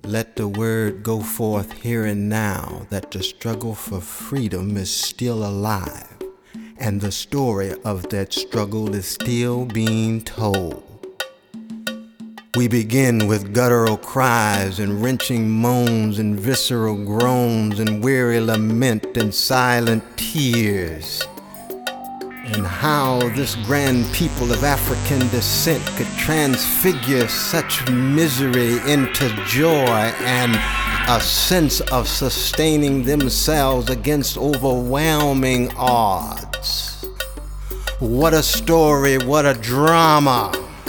Let the word go forth here and now that the struggle for freedom is still alive, and the story of that struggle is still being told. We begin with guttural cries and wrenching moans and visceral groans and weary lament and silent tears. And how this grand people of African descent could transfigure such misery into joy and a sense of sustaining themselves against overwhelming odds. What a story, what a drama.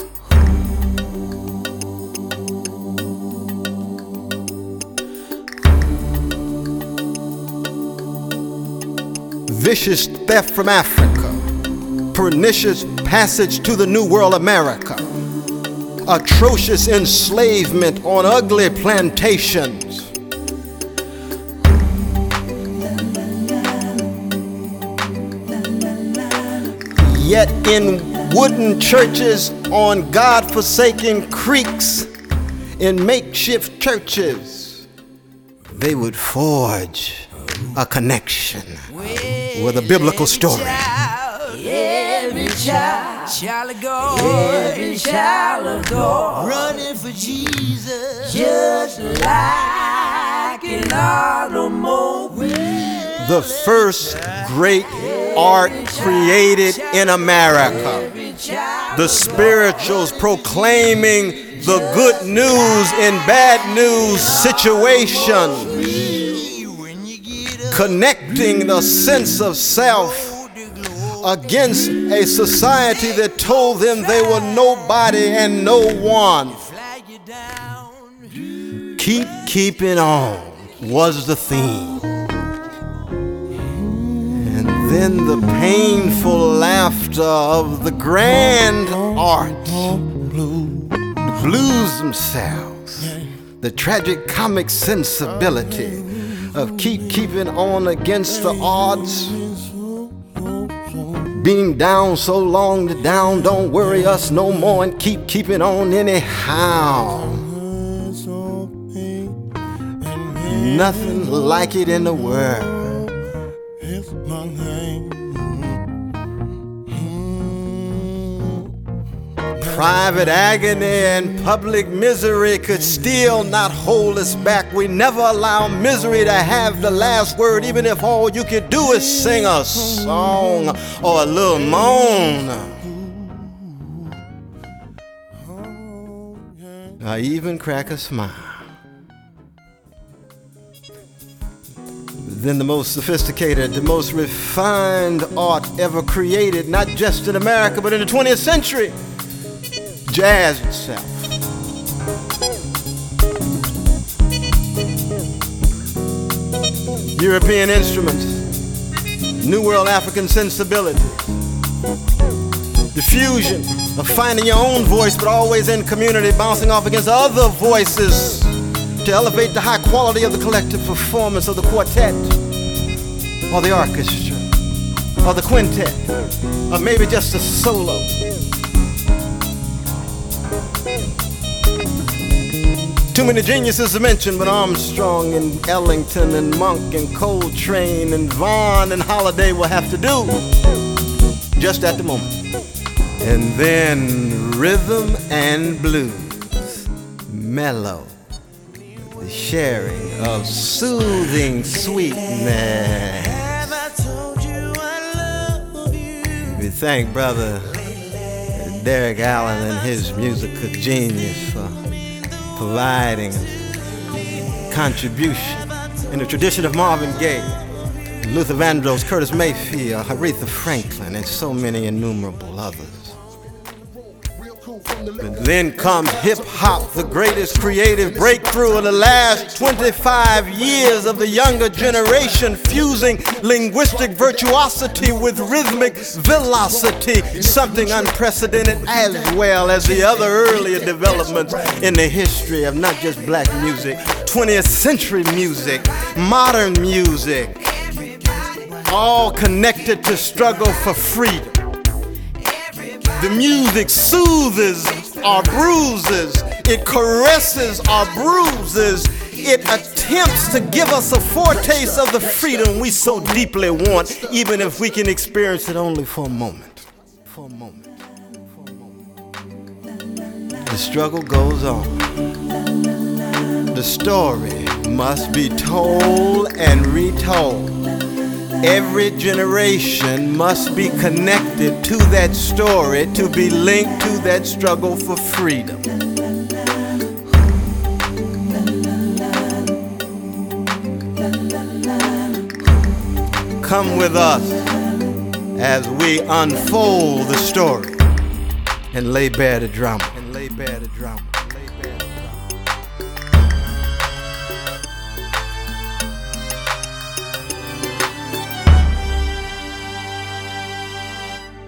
Vicious theft from Africa, pernicious passage to the New World America, atrocious enslavement on ugly plantations, yet in wooden churches on God-forsaken creeks, in makeshift churches, they would forge a connection with a biblical story. Every child shall go, every child go, running for Jesus, just like an automobile. The first great art created in America. The spirituals proclaiming the good news in bad news situations, connecting the sense of self against a society that told them they were nobody and no one. Keep keeping on was the theme. And then the painful laughter of the grand art, the blues themselves, the tragic comic sensibility of keeping on against the odds. Being down so long, the down don't worry us no more, and keeping on anyhow. Nothing like it in the world. Private agony and public misery could still not hold us back. We never allow misery to have the last word, even if all you can do is sing a song or a little moan. Or even crack a smile. Then the most sophisticated, the most refined art ever created, not just in America, but in the 20th century. Jazz itself. European instruments, New World African sensibility, the fusion of finding your own voice but always in community, bouncing off against other voices to elevate the high quality of the collective performance of the quartet or the orchestra or the quintet or maybe just a solo. Too many geniuses to mention, but Armstrong and Ellington and Monk and Coltrane and Vaughan and Holiday will have to do just at the moment. And then rhythm and blues, mellow, the sharing of soothing sweetness. We thank Brother Derek Allen and his musical genius for providing contribution in the tradition of Marvin Gaye, Luther Vandross, Curtis Mayfield, Aretha Franklin, and so many innumerable others. And then comes hip-hop, the greatest creative breakthrough of the last 25 years of the younger generation, fusing linguistic virtuosity with rhythmic velocity, something unprecedented as well as the other earlier developments in the history of not just black music, 20th century music, modern music, all connected to struggle for freedom. The music soothes our bruises, It caresses our bruises. It attempts to give us a foretaste of the freedom we so deeply want, even if we can experience it only for a moment. For a moment. The struggle goes on. The story must be told and retold. Every generation must be connected to that story to be linked to that struggle for freedom. Come with us as we unfold the story and lay bare the drama.